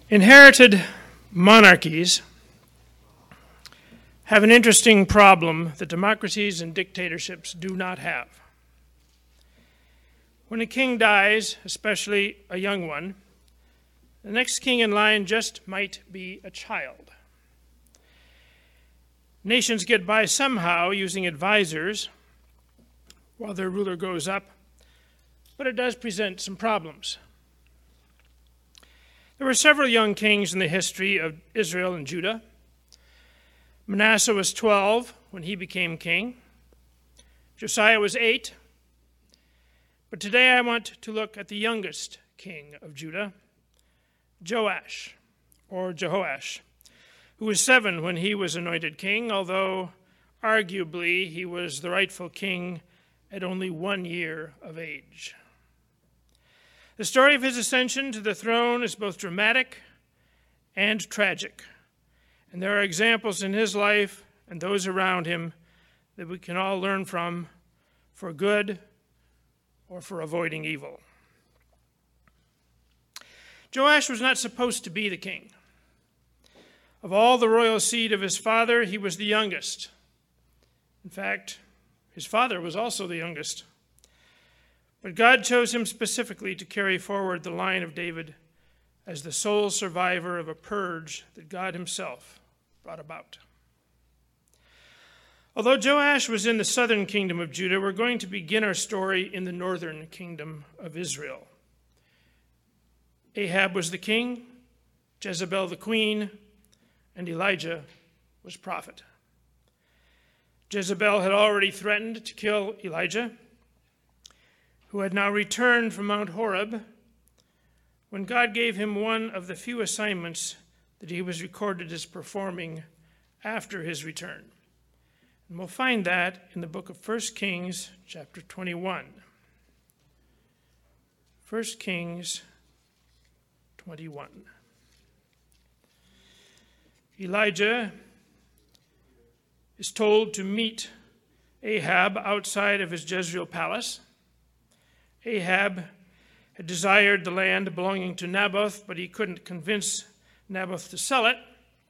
Inherited monarchies have an interesting problem that democracies and dictatorships do not have. When a king dies, especially a young one, the next king in line just might be a child. Nations get by somehow using advisors while their ruler grows up, but it does present some problems. There were several young kings in the history of Israel and Judah. Manasseh was 12 when he became king. Josiah was 8. But today I want to look at the youngest king of Judah, Joash, or Jehoash, who was 7 when he was anointed king, although arguably he was the rightful king at only 1 year of age. The story of his ascension to the throne is both dramatic and tragic, and there are examples in his life and those around him that we can all learn from for good or for avoiding evil. Joash was not supposed to be the king. Of all the royal seed of his father, he was the youngest. In fact, his father was also the youngest. But God chose him specifically to carry forward the line of David as the sole survivor of a purge that God himself brought about. Although Joash was in the southern kingdom of Judah, we're going to begin our story in the northern kingdom of Israel. Ahab was the king, Jezebel the queen, and Elijah was prophet. Jezebel had already threatened to kill Elijah, who had now returned from Mount Horeb, when God gave him one of the few assignments that he was recorded as performing after his return. And we'll find that in the book of 1 Kings, chapter 21. 1 Kings 21. Elijah is told to meet Ahab outside of his Jezreel palace. Ahab had desired the land belonging to Naboth, but he couldn't convince Naboth to sell it.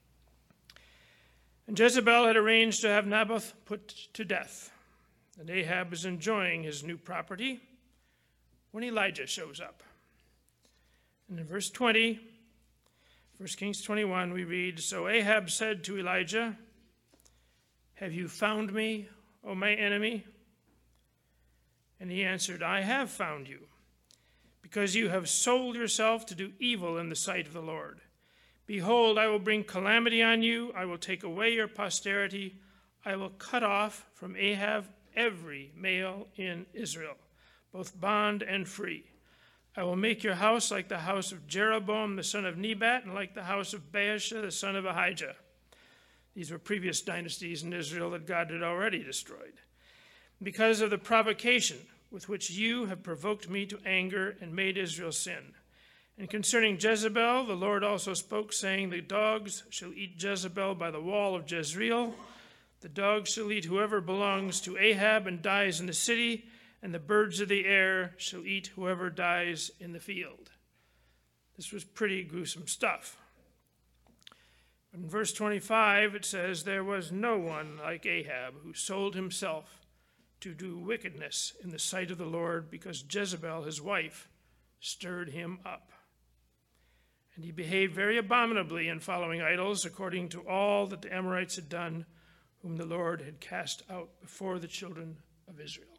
And Jezebel had arranged to have Naboth put to death. And Ahab is enjoying his new property when Elijah shows up. And in verse 20, 1 Kings 21, we read, "So Ahab said to Elijah, 'Have you found me, O my enemy?' And he answered, 'I have found you, because you have sold yourself to do evil in the sight of the Lord. Behold, I will bring calamity on you. I will take away your posterity. I will cut off from Ahab every male in Israel, both bond and free. I will make your house like the house of Jeroboam the son of Nebat, and like the house of Baasha the son of Ahijah.'" These were previous dynasties in Israel that God had already destroyed. "Because of the provocation with which you have provoked me to anger and made Israel sin. And concerning Jezebel, the Lord also spoke, saying, 'The dogs shall eat Jezebel by the wall of Jezreel. The dogs shall eat whoever belongs to Ahab and dies in the city, and the birds of the air shall eat whoever dies in the field.'" This was pretty gruesome stuff. In verse 25, it says, "There was no one like Ahab who sold himself to do wickedness in the sight of the Lord, because Jezebel, his wife, stirred him up. And he behaved very abominably in following idols, according to all that the Amorites had done, whom the Lord had cast out before the children of Israel."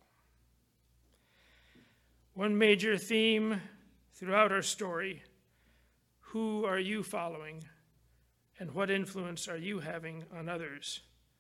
One major theme throughout our story: who are you following, and what influence are you having on others?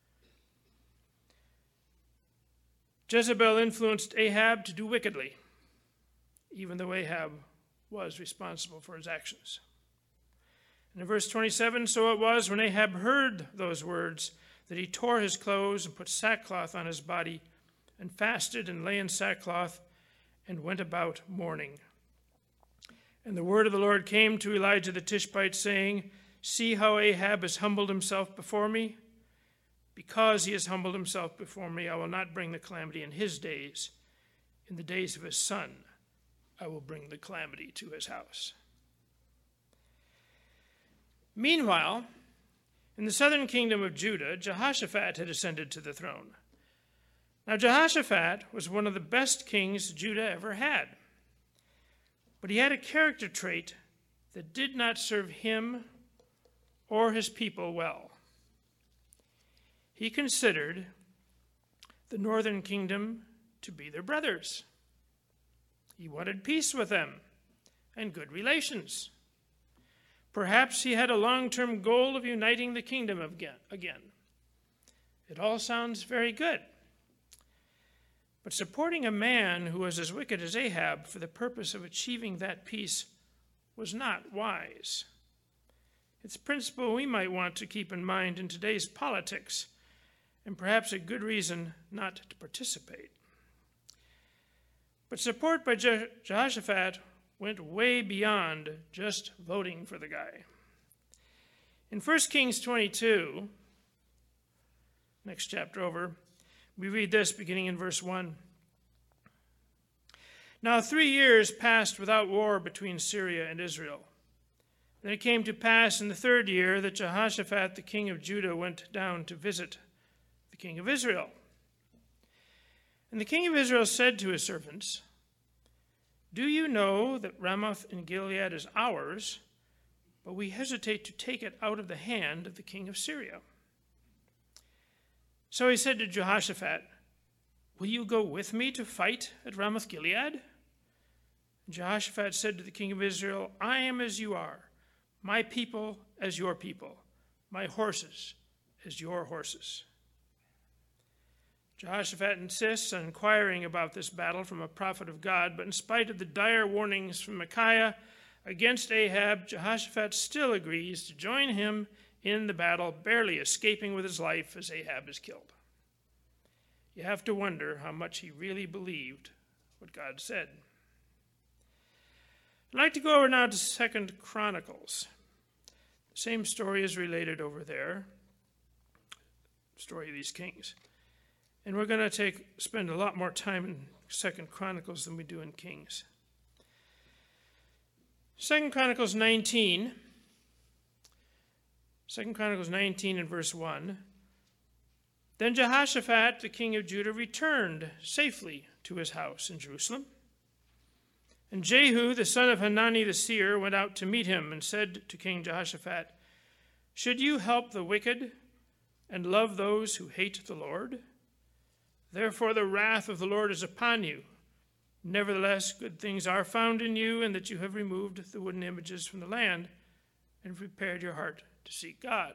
Jezebel influenced Ahab to do wickedly, even though Ahab was responsible for his actions. And in verse 27, "So it was when Ahab heard those words that he tore his clothes and put sackcloth on his body and fasted and lay in sackcloth and went about mourning. And the word of the Lord came to Elijah the Tishbite, saying, 'See how Ahab has humbled himself before me? Because he has humbled himself before me, I will not bring the calamity in his days. In the days of his son, I will bring the calamity to his house.'" Meanwhile, in the southern kingdom of Judah, Jehoshaphat had ascended to the throne. Now, Jehoshaphat was one of the best kings Judah ever had, but he had a character trait that did not serve him or his people well. He considered the northern kingdom to be their brothers. He wanted peace with them and good relations. Perhaps he had a long-term goal of uniting the kingdom again. It all sounds very good. But supporting a man who was as wicked as Ahab for the purpose of achieving that peace was not wise. It's a principle we might want to keep in mind in today's politics, and perhaps a good reason not to participate. But support by Jehoshaphat went way beyond just voting for the guy. In 1 Kings 22, next chapter over, we read this beginning in verse 1. Now 3 years passed without war between Syria and Israel. Then it came to pass in the 3rd year that Jehoshaphat, the king of Judah, went down to visit the king of Israel. And the king of Israel said to his servants, "Do you know that Ramoth in Gilead is ours, but we hesitate to take it out of the hand of the king of Syria?" So he said to Jehoshaphat, "Will you go with me to fight at Ramoth Gilead?" And Jehoshaphat said to the king of Israel, "I am as you are, my people as your people, my horses as your horses." Jehoshaphat insists on inquiring about this battle from a prophet of God, but in spite of the dire warnings from Micaiah against Ahab, Jehoshaphat still agrees to join him in the battle, barely escaping with his life as Ahab is killed. You have to wonder how much he really believed what God said. I'd like to go over now to 2 Chronicles. The same story is related over there, the story of these kings. And we're going to spend a lot more time in 2 Chronicles than we do in Kings. 2 Chronicles 19 and verse 1. Then Jehoshaphat, the king of Judah, returned safely to his house in Jerusalem. And Jehu, the son of Hanani the seer, went out to meet him and said to King Jehoshaphat, "Should you help the wicked and love those who hate the Lord? Therefore the wrath of the Lord is upon you. Nevertheless, good things are found in you, and that you have removed the wooden images from the land and prepared your heart to seek God."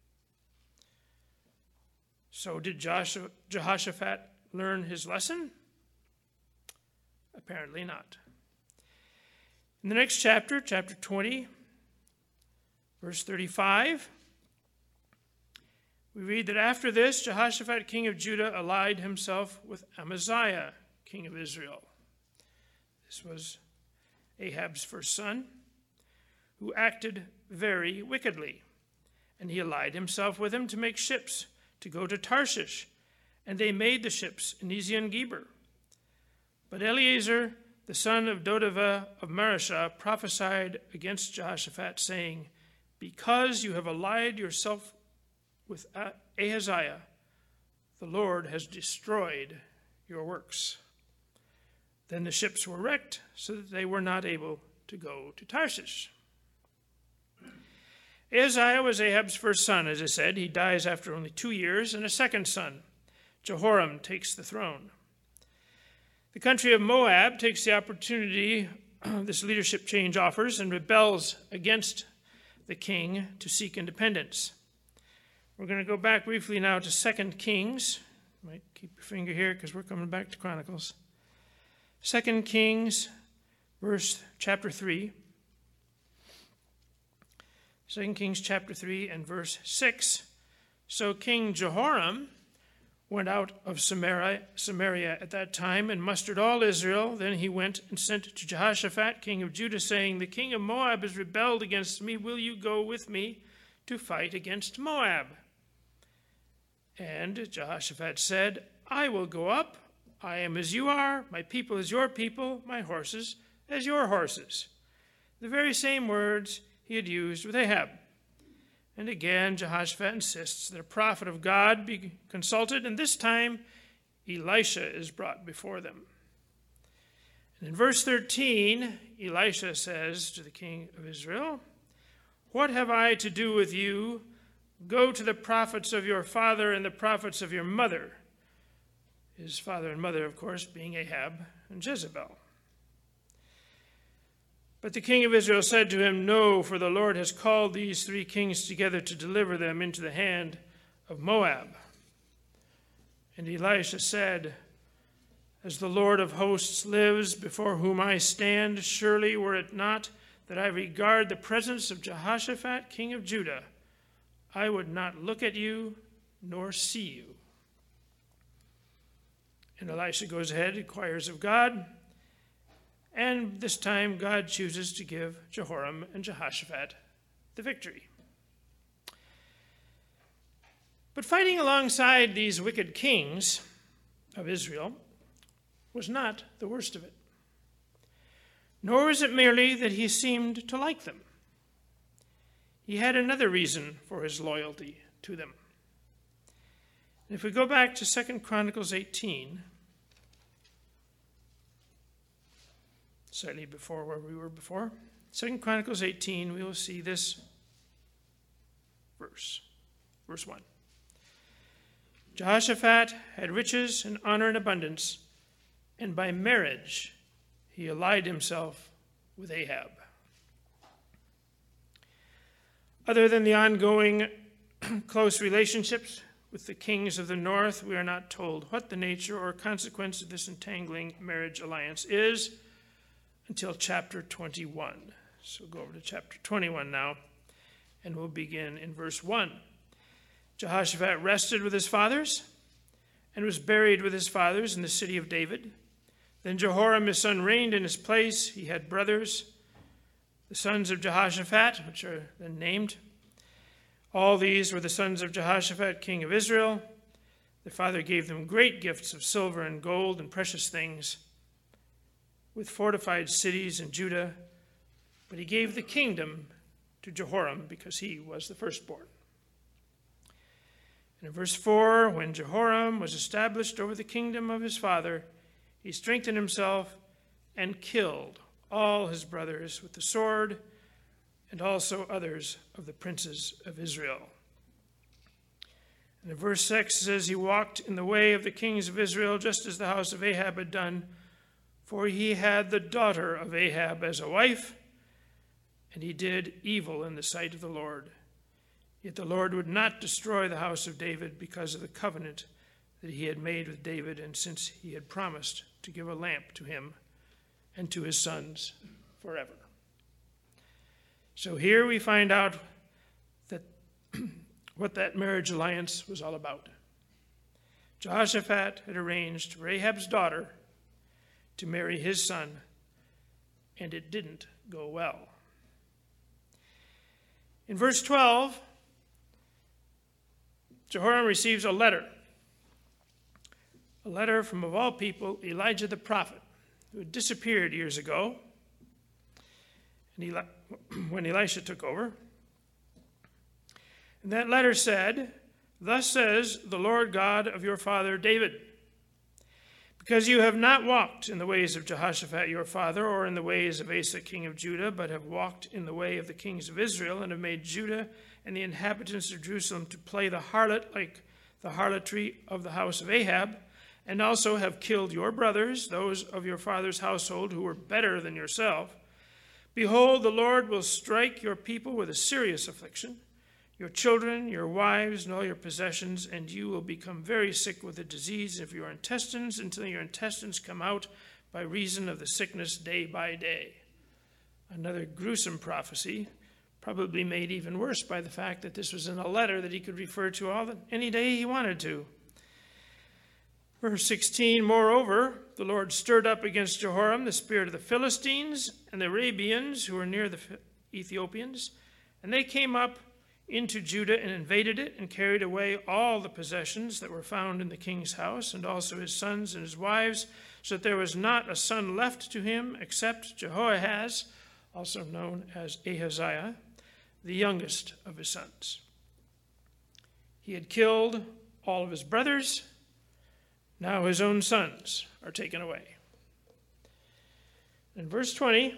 So did Jehoshaphat learn his lesson? Apparently not. In the next chapter, chapter 20, verse 35, we read that after this, Jehoshaphat, king of Judah, allied himself with Amaziah, king of Israel. This was Ahab's first son, who acted very wickedly. And he allied himself with him to make ships to go to Tarshish. And they made the ships in Ezion-Geber. But Eleazar, the son of Dodavah of Mareshah, prophesied against Jehoshaphat, saying, "Because you have allied yourself with Ahaziah, the Lord has destroyed your works." Then the ships were wrecked, so that they were not able to go to Tarshish. Ahaziah was Ahab's first son, as I said. He dies after only 2 years, and a second son, Jehoram, takes the throne. The country of Moab takes the opportunity this leadership change offers and rebels against the king to seek independence. We're going to go back briefly now to 2 Kings. You might keep your finger here because we're coming back to Chronicles. 2 Kings, chapter 3. 2 Kings chapter 3 and verse 6. So King Jehoram went out of Samaria at that time and mustered all Israel. Then he went and sent to Jehoshaphat, king of Judah, saying, "The king of Moab has rebelled against me. Will you go with me to fight against Moab?" And Jehoshaphat said, "I will go up. I am as you are. My people as your people. My horses as your horses." The very same words he had used with Ahab. And again, Jehoshaphat insists that a prophet of God be consulted, and this time Elisha is brought before them. And in verse 13, Elisha says to the king of Israel, "What have I to do with you? Go to the prophets of your father and the prophets of your mother." His father and mother, of course, being Ahab and Jezebel. But the king of Israel said to him, "No, for the Lord has called these 3 kings together to deliver them into the hand of Moab." And Elisha said, "As the Lord of hosts lives, before whom I stand, surely were it not that I regard the presence of Jehoshaphat, king of Judah, I would not look at you nor see you." And Elisha goes ahead, inquires of God, and this time God chooses to give Jehoram and Jehoshaphat the victory. But fighting alongside these wicked kings of Israel was not the worst of it. Nor was it merely that he seemed to like them. He had another reason for his loyalty to them. And if we go back to 2 Chronicles 18, slightly before where we were before, 2 Chronicles 18, we will see this verse 1. "Jehoshaphat had riches and honor and abundance, and by marriage he allied himself with Ahab." Other than the ongoing close relationships with the kings of the north, we are not told what the nature or consequence of this entangling marriage alliance is until chapter 21. So go over to chapter 21 now, and we'll begin in verse 1. "Jehoshaphat rested with his fathers and was buried with his fathers in the city of David. Then Jehoram his son reigned in his place. He had brothers, the sons of Jehoshaphat, which are then named. All these were the sons of Jehoshaphat, king of Israel. Their father gave them great gifts of silver and gold and precious things, with fortified cities in Judah. But he gave the kingdom to Jehoram because he was the firstborn." And in verse 4, "When Jehoram was established over the kingdom of his father, he strengthened himself and killed all his brothers with the sword, and also others of the princes of Israel." And in verse 6 says, "He walked in the way of the kings of Israel, just as the house of Ahab had done, for he had the daughter of Ahab as a wife, and he did evil in the sight of the Lord. Yet the Lord would not destroy the house of David because of the covenant that he had made with David, and since he had promised to give a lamp to him and to his sons forever." So here we find out that what that marriage alliance was all about. Jehoshaphat had arranged for Ahab's daughter to marry his son, and it didn't go well. In verse 12, Jehoram receives a letter from, of all people, Elijah the prophet, who had disappeared years ago when Elisha took over. And that letter said, "Thus says the Lord God of your father David, because you have not walked in the ways of Jehoshaphat your father, or in the ways of Asa king of Judah, but have walked in the way of the kings of Israel, and have made Judah and the inhabitants of Jerusalem to play the harlot like the harlotry of the house of Ahab, and also have killed your brothers, those of your father's household who were better than yourself. Behold, the Lord will strike your people with a serious affliction, your children, your wives, and all your possessions, and you will become very sick with a disease of your intestines until your intestines come out by reason of the sickness day by day." Another gruesome prophecy, probably made even worse by the fact that this was in a letter that he could refer to any day he wanted to. Verse 16, "Moreover, the Lord stirred up against Jehoram the spirit of the Philistines and the Arabians who were near the Ethiopians, and they came up into Judah and invaded it and carried away all the possessions that were found in the king's house, and also his sons and his wives, so that there was not a son left to him except Jehoahaz, also known as Ahaziah, the youngest of his sons." He had killed all of his brothers. Now his own sons are taken away. In verse 20,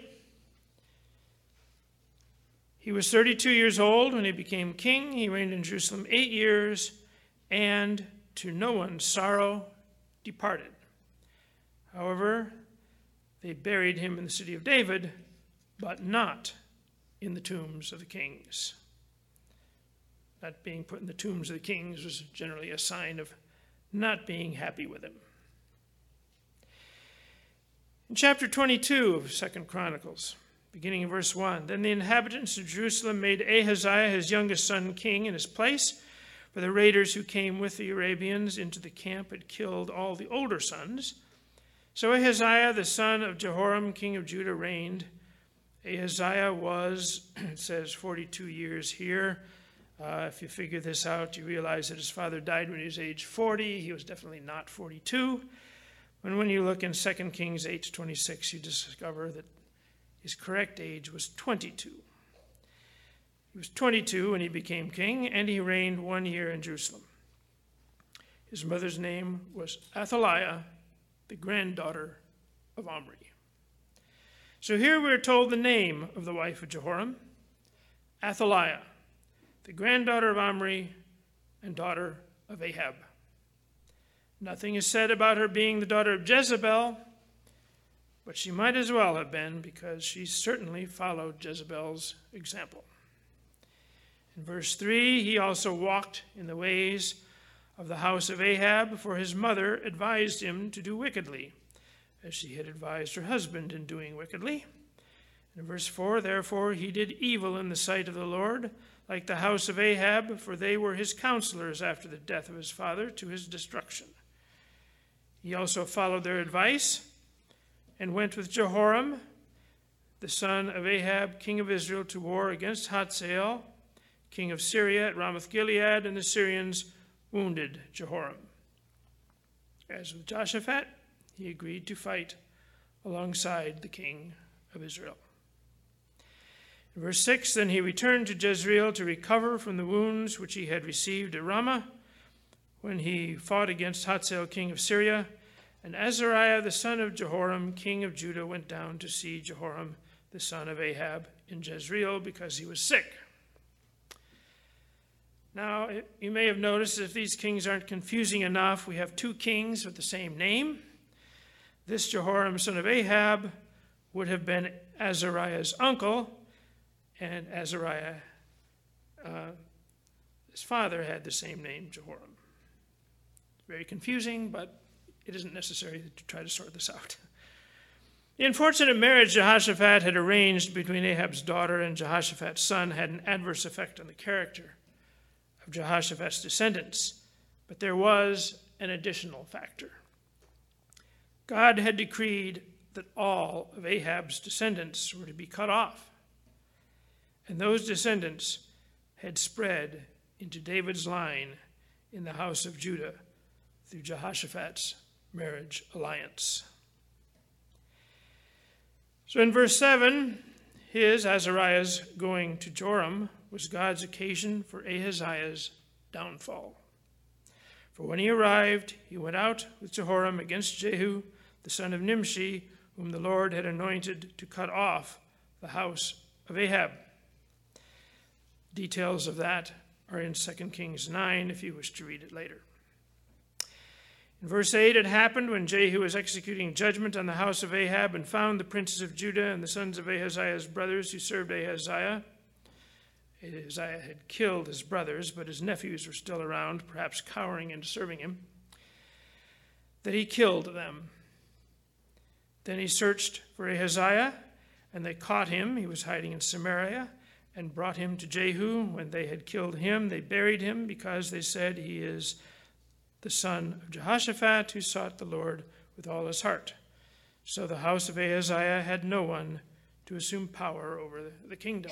he was 32 years old when he became king. He reigned in Jerusalem 8 years, and to no one's sorrow departed. However, they buried him in the city of David, but not in the tombs of the kings. Not being put in the tombs of the kings was generally a sign of not being happy with him. In chapter 22 of 2 Chronicles, beginning in verse 1, then the inhabitants of Jerusalem made Ahaziah, his youngest son, king in his place, for the raiders who came with the Arabians into the camp had killed all the older sons. So Ahaziah, the son of Jehoram, king of Judah, reigned. Ahaziah was, it says, 42 years here. If you figure this out, you realize that his father died when he was age 40. He was definitely not 42. And when you look in 2 Kings 8:26, you discover that his correct age was 22. He was 22 when he became king, and he reigned 1 year in Jerusalem. His mother's name was Athaliah, the granddaughter of Omri. So here we're told the name of the wife of Jehoram, Athaliah, the granddaughter of Omri and daughter of Ahab. Nothing is said about her being the daughter of Jezebel, but she might as well have been, because she certainly followed Jezebel's example. In verse 3, he also walked in the ways of the house of Ahab, for his mother advised him to do wickedly, as she had advised her husband in doing wickedly. In verse 4, therefore he did evil in the sight of the Lord, like the house of Ahab, for they were his counselors after the death of his father, to his destruction. He also followed their advice and went with Jehoram, the son of Ahab, king of Israel, to war against Hazael, king of Syria, at Ramoth-Gilead, and the Syrians wounded Jehoram. As with Jehoshaphat, he agreed to fight alongside the king of Israel. In verse 6, then he returned to Jezreel to recover from the wounds which he had received at Ramah when he fought against Hazael, king of Syria. And Azariah, the son of Jehoram, king of Judah, went down to see Jehoram, the son of Ahab, in Jezreel because he was sick. Now, you may have noticed if these kings aren't confusing enough, we have two kings with the same name. This Jehoram, son of Ahab, would have been Azariah's uncle, and Azariah, his father, had the same name, Jehoram. Very confusing, but it isn't necessary to try to sort this out. The unfortunate marriage Jehoshaphat had arranged between Ahab's daughter and Jehoshaphat's son had an adverse effect on the character of Jehoshaphat's descendants, but there was an additional factor. God had decreed that all of Ahab's descendants were to be cut off, and those descendants had spread into David's line in the house of Judah through Jehoshaphat's marriage alliance. So in verse 7, Azariah's going to Joram was God's occasion for Ahaziah's downfall. For when he arrived, he went out with Jehoram against Jehu, the son of Nimshi, whom the Lord had anointed to cut off the house of Ahab. Details of that are in 2 Kings 9 if you wish to read it later. In verse 8, it happened when Jehu was executing judgment on the house of Ahab and found the princes of Judah and the sons of Ahaziah's brothers who served Ahaziah. Ahaziah had killed his brothers, but his nephews were still around, perhaps cowering into serving him, that he killed them. Then he searched for Ahaziah, and they caught him. He was hiding in Samaria, and brought him to Jehu. When they had killed him, they buried him, because they said, he is the son of Jehoshaphat, who sought the Lord with all his heart. So the house of Ahaziah had no one to assume power over the kingdom.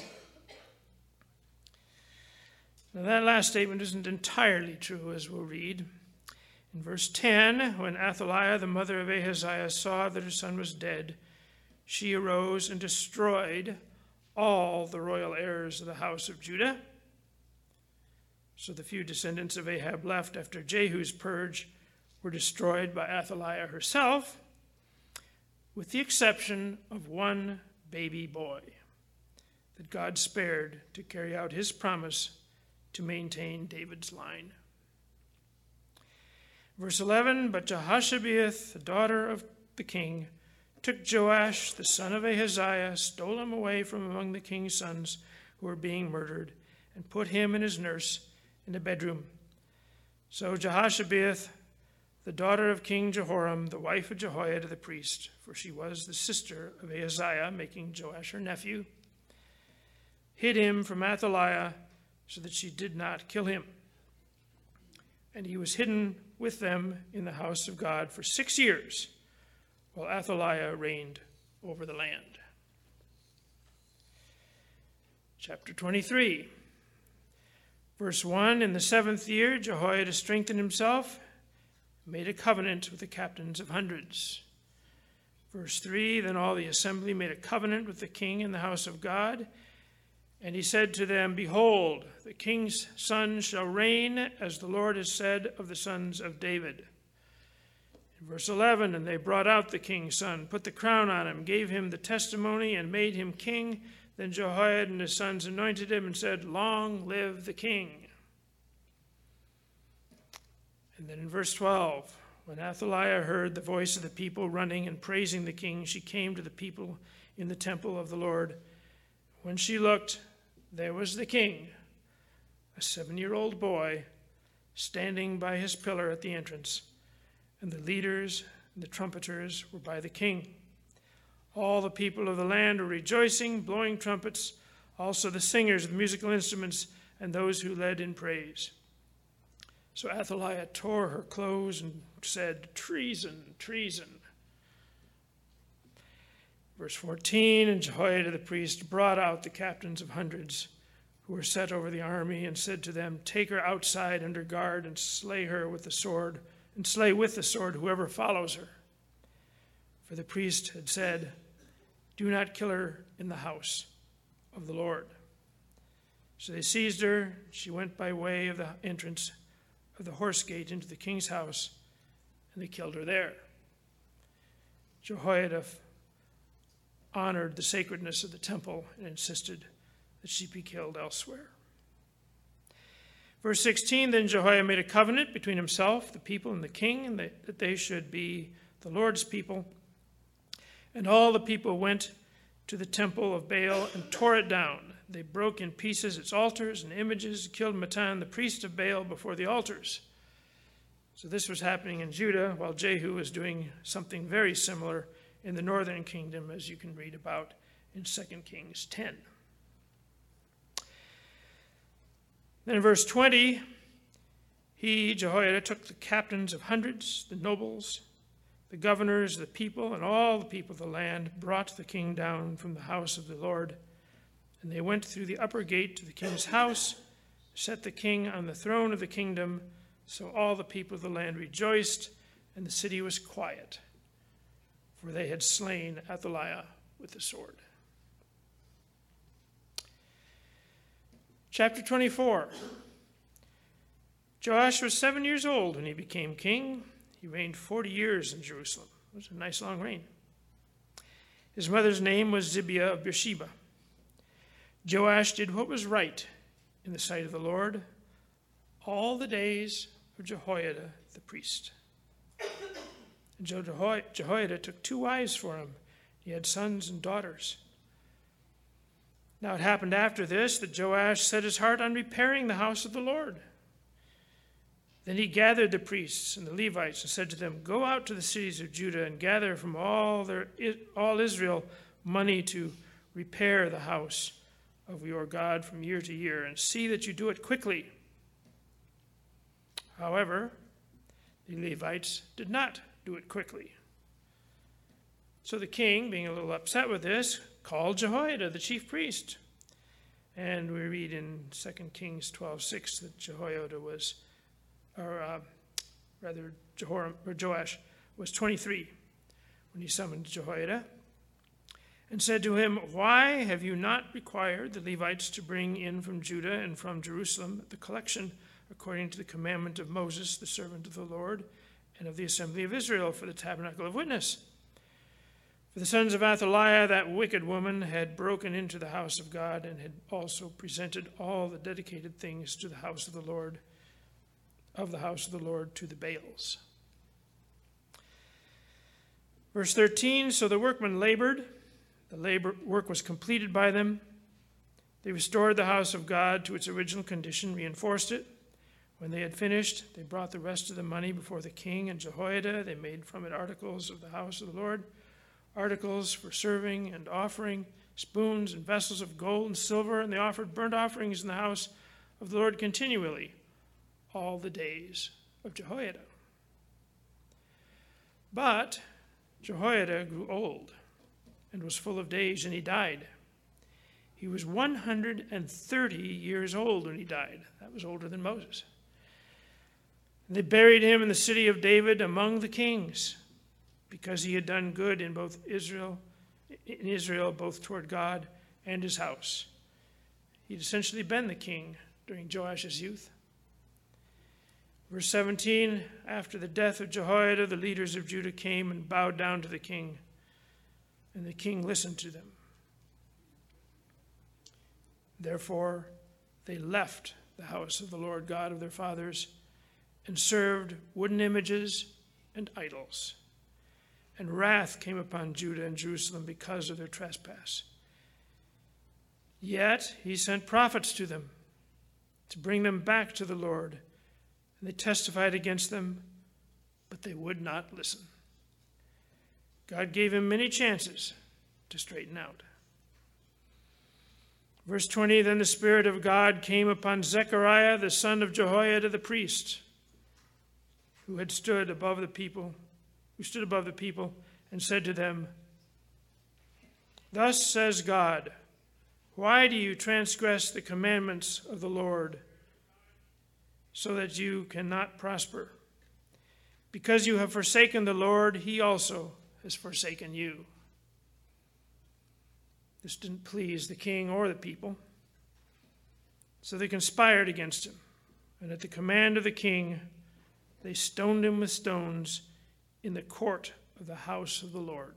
Now that last statement isn't entirely true, as we'll read. In verse 10, when Athaliah, the mother of Ahaziah, saw that her son was dead, she arose and destroyed all the royal heirs of the house of Judah. So the few descendants of Ahab left after Jehu's purge were destroyed by Athaliah herself, with the exception of one baby boy that God spared to carry out his promise to maintain David's line. Verse 11, but Jehoshabeath, the daughter of the king, took Joash, the son of Ahaziah, stole him away from among the king's sons who were being murdered, and put him and his nurse in a bedroom. So Jehoshabeath, the daughter of King Jehoram, the wife of Jehoiada the priest, for she was the sister of Ahaziah, making Joash her nephew, hid him from Athaliah so that she did not kill him. And he was hidden with them in the house of God for 6 years, while Athaliah reigned over the land. Chapter 23. Verse 1, in the 7th year, Jehoiada strengthened himself, made a covenant with the captains of hundreds. Verse 3, then all the assembly made a covenant with the king in the house of God, and he said to them, behold, the king's son shall reign, as the Lord has said of the sons of David. In verse 11, and they brought out the king's son, put the crown on him, gave him the testimony, and made him king. Then Jehoiada and his sons anointed him and said, long live the king. And then in verse 12, when Athaliah heard the voice of the people running and praising the king, she came to the people in the temple of the Lord. When she looked, there was the king, a 7-year-old boy, standing by his pillar at the entrance, and the leaders and the trumpeters were by the king. All the people of the land were rejoicing, blowing trumpets, also the singers with musical instruments, and those who led in praise. So Athaliah tore her clothes and said, treason, treason. Verse 14, and Jehoiada the priest brought out the captains of hundreds who were set over the army and said to them, take her outside under guard and slay her with the sword, and slay with the sword whoever follows her. For the priest had said, do not kill her in the house of the Lord. So they seized her. She went by way of the entrance of the horse gate into the king's house, and they killed her there. Jehoiada honored the sacredness of the temple and insisted that she be killed elsewhere. Verse 16, then Jehoiada made a covenant between himself, the people, and the king, and that they should be the Lord's people. And all the people went to the temple of Baal and tore it down. They broke in pieces its altars and images, killed Mattan, the priest of Baal, before the altars. So this was happening in Judah, while Jehu was doing something very similar in the northern kingdom, as you can read about in 2 Kings 10. Then in verse 20, Jehoiada, took the captains of hundreds, the nobles, the governors, the people, and all the people of the land, brought the king down from the house of the Lord. And they went through the upper gate to the king's house, set the king on the throne of the kingdom. So all the people of the land rejoiced, and the city was quiet, for they had slain Athaliah with the sword. Chapter 24. Joash was 7 years old when he became king. He reigned 40 years in Jerusalem. It was a nice long reign. His mother's name was Zibiah of Beersheba. Joash did what was right in the sight of the Lord all the days of Jehoiada the priest. And Jehoiada took 2 wives for him. He had sons and daughters. Now it happened after this that Joash set his heart on repairing the house of the Lord. Then he gathered the priests and the Levites and said to them, go out to the cities of Judah and gather from all Israel money to repair the house of your God from year to year, and see that you do it quickly. However, the Levites did not do it quickly. So the king, being a little upset with this, called Jehoiada, the chief priest. And we read in 2 Kings 12:6 that Joash was 23 when he summoned Jehoiada. and said to him, "Why have you not required the Levites to bring in from Judah and from Jerusalem the collection according to the commandment of Moses, the servant of the Lord, and of the assembly of Israel for the tabernacle of witness?" For the sons of Athaliah, that wicked woman, had broken into the house of God and had also presented all the dedicated things to the house of the Lord, to the Baals. Verse 13, so the workmen labored. The work was completed by them. They restored the house of God to its original condition, reinforced it. When they had finished, they brought the rest of the money before the king and Jehoiada. They made from it articles of the house of the Lord, articles for serving and offering, spoons and vessels of gold and silver, and they offered burnt offerings in the house of the Lord continually all the days of Jehoiada. But Jehoiada grew old and was full of days, and he died. He was 130 years old when he died. That was older than Moses. And they buried him in the city of David among the kings, because he had done good in Israel, both toward God and his house. He'd essentially been the king during Joash's youth. Verse 17, after the death of Jehoiada, the leaders of Judah came and bowed down to the king, and the king listened to them. Therefore, they left the house of the Lord God of their fathers and served wooden images and idols. And wrath came upon Judah and Jerusalem because of their trespass. Yet he sent prophets to them to bring them back to the Lord. And they testified against them, but they would not listen. God gave him many chances to straighten out. Verse 20, then the Spirit of God came upon Zechariah, the son of Jehoiada the priest, who stood above the people, and said to them, "Thus says God, why do you transgress the commandments of the Lord, so that you cannot prosper? Because you have forsaken the Lord, he also has forsaken you." This didn't please the king or the people, so they conspired against him, and at the command of the king, they stoned him with stones in the court of the house of the Lord.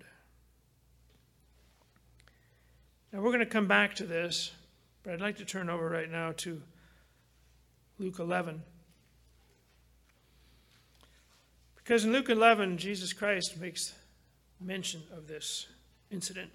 Now we're going to come back to this, but I'd like to turn over right now to Luke 11. Because in Luke 11, Jesus Christ makes mention of this incident.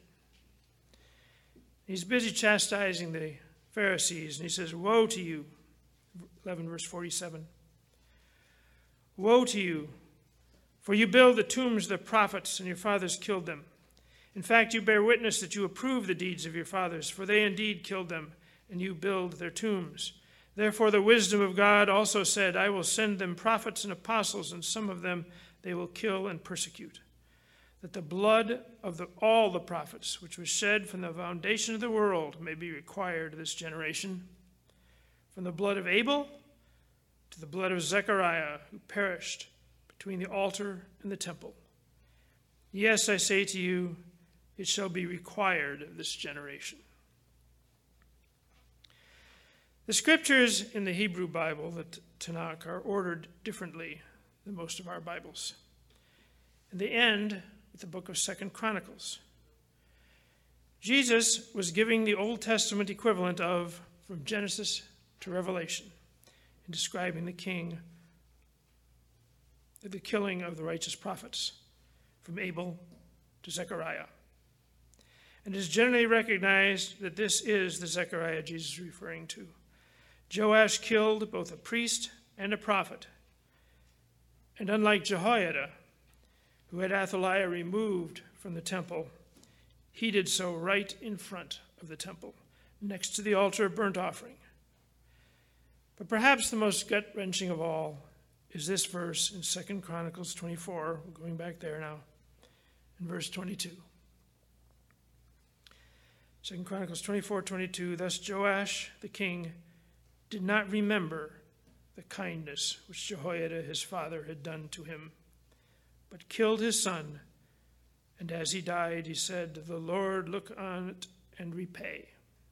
He's busy chastising the Pharisees, and he says, "Woe to you," 11 verse 47. "Woe to you, for you build the tombs of the prophets, and your fathers killed them. In fact, you bear witness that you approve the deeds of your fathers, for they indeed killed them, and you build their tombs. Therefore the wisdom of God also said, I will send them prophets and apostles, and some of them they will kill and persecute, that the blood of all the prophets, which was shed from the foundation of the world, may be required of this generation, from the blood of Abel to the blood of Zechariah, who perished between the altar and the temple. Yes, I say to you, it shall be required of this generation." The scriptures in the Hebrew Bible, the Tanakh, are ordered differently than most of our Bibles. And they end with the book of 2 Chronicles. Jesus was giving the Old Testament equivalent of from Genesis to Revelation in describing the killing of the righteous prophets from Abel to Zechariah. And it is generally recognized that this is the Zechariah Jesus is referring to. Joash killed both a priest and a prophet. And unlike Jehoiada, who had Athaliah removed from the temple, he did so right in front of the temple, next to the altar of burnt offering. But perhaps the most gut-wrenching of all is this verse in 2 Chronicles 24, we're going back there now, in verse 22. 2 Chronicles 24:22, thus Joash the king did not remember the kindness which Jehoiada his father had done to him, but killed his son And as he died, he said, "The Lord look on it and repay."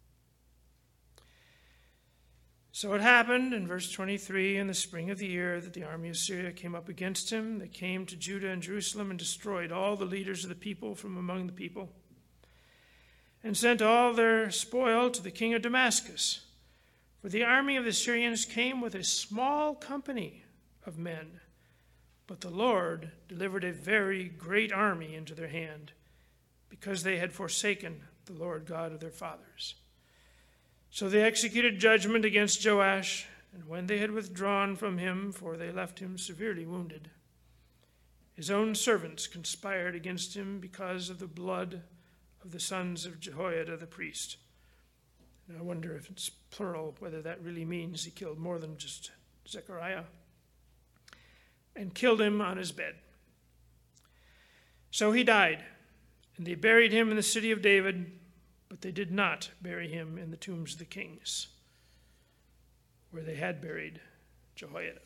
So it happened in verse 23, in the spring of the year that the army of Syria came up against him. They came to Judah and Jerusalem and destroyed all the leaders of the people from among the people, and sent all their spoil to the king of Damascus. For the army of the Syrians came with a small company of men, but the Lord delivered a very great army into their hand, because they had forsaken the Lord God of their fathers. So they executed judgment against Joash, and when they had withdrawn from him, for they left him severely wounded, his own servants conspired against him because of the blood of the sons of Jehoiada the priest. And I wonder if it's plural, whether that really means he killed more than just Zechariah, and killed him on his bed. So he died, and they buried him in the city of David, but they did not bury him in the tombs of the kings, where they had buried Jehoiada.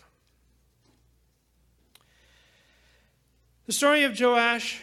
The story of Joash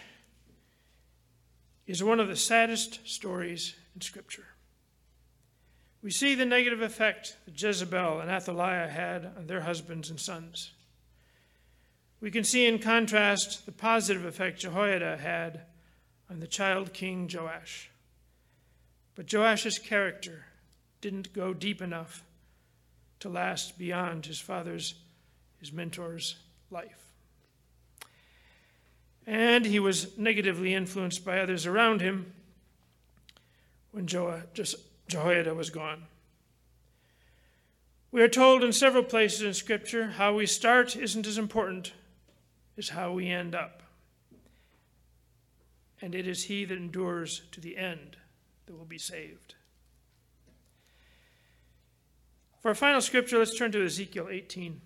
is one of the saddest stories in Scripture. We see the negative effect that Jezebel and Athaliah had on their husbands and sons. We can see in contrast the positive effect Jehoiada had on the child king Joash. But Joash's character didn't go deep enough to last beyond his mentor's life. And he was negatively influenced by others around him when Jehoiada was gone. We are told in several places in Scripture how we start isn't as important as how we end up. And it is he that endures to the end that will be saved. For our final scripture, let's turn to Ezekiel 18.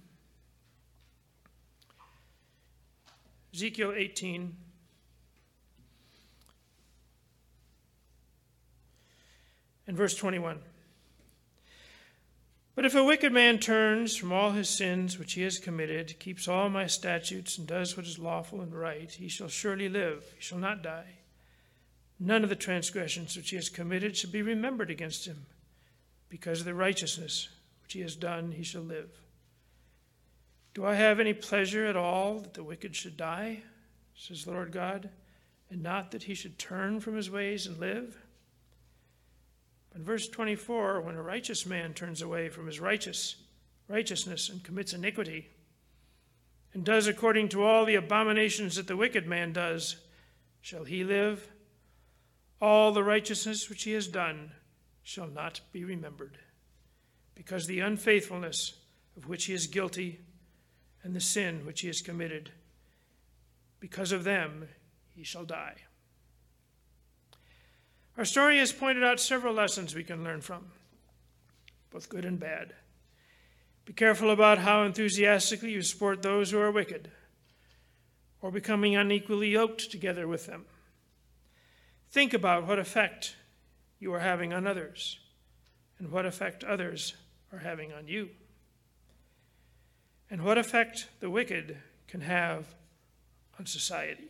Ezekiel 18. And verse 21. But if a wicked man turns from all his sins which he has committed, keeps all my statutes, and does what is lawful and right, he shall surely live, he shall not die. None of the transgressions which he has committed shall be remembered against him. Because of the righteousness which he has done, he shall live. Do I have any pleasure at all that the wicked should die, says the Lord God, and not that he should turn from his ways and live? In verse 24, when a righteous man turns away from his righteousness and commits iniquity, and does according to all the abominations that the wicked man does, shall he live? All the righteousness which he has done shall not be remembered, because the unfaithfulness of which he is guilty and the sin which he has committed, because of them he shall die. Our story has pointed out several lessons we can learn from, both good and bad. Be careful about how enthusiastically you support those who are wicked, or becoming unequally yoked together with them. Think about what effect you are having on others, and what effect others are having on you, and what effect the wicked can have on society.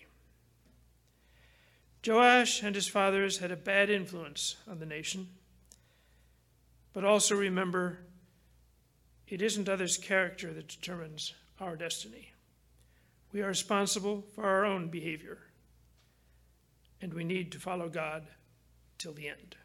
Joash and his fathers had a bad influence on the nation, but also remember, it isn't others' character that determines our destiny. We are responsible for our own behavior, and we need to follow God till the end.